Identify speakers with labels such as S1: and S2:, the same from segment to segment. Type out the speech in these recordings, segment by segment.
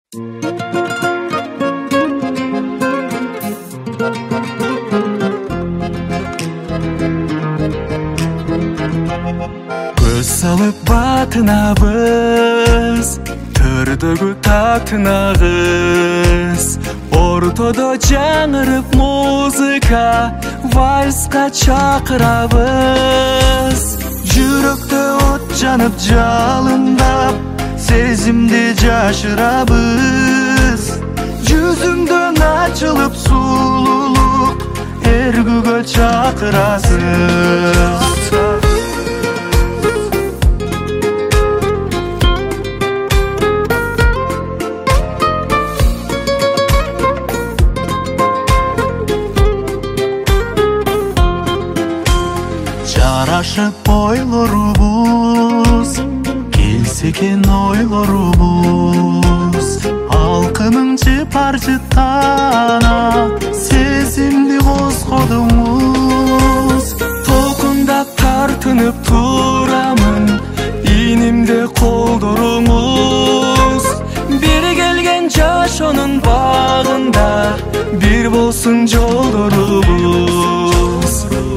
S1: Көз салып батынабыз, түрдөгү татынагыз. Ортодо жаңырып музыка, вальска чакырабыз. Жүрөктө от жанып жалындап, сезимди жашырабыз. Жүзүңдөн ачылып сулулук, эргүүгө чакырасыз. Жарашып ойлорубуз, келсе экен ойлорубуз. Алкынын чыпар-чыттана сезимди козгодуңуз. Толкундап тартынып турамын, инимде колдоруңуз. Бир келген жашоонун багында, бир болсун жолдорубуз.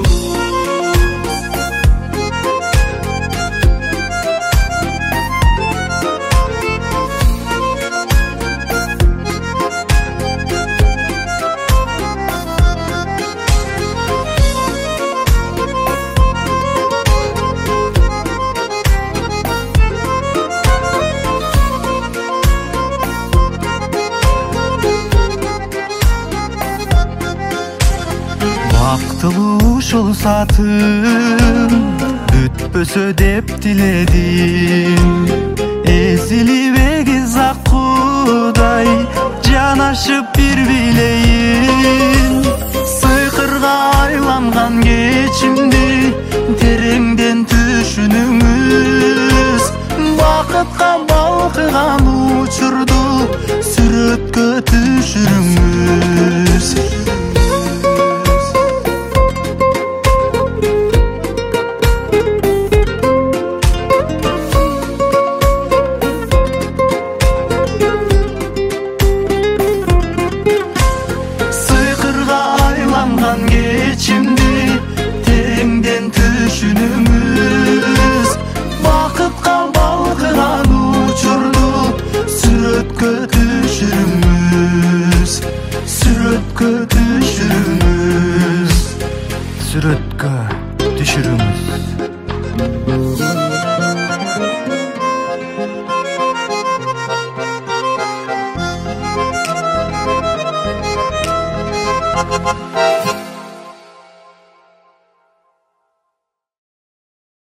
S1: Бактылуу ушул саатым бүтпөсө деп тиледим. Эзилип эгиз ак кудай жанашып бир билейин. Сыйкырга айланган кечимди тереңден түшүнүңүз. Бакытка балкыган учурду сүрөткө түшүрүңүз. Кечимди тереңден түшүнүңүз. Бакытка балкыган учурду сүрөткө түшүрүңүз. Сүрөткө түшүрүңүз. Сүрөткө түшүрүңүз.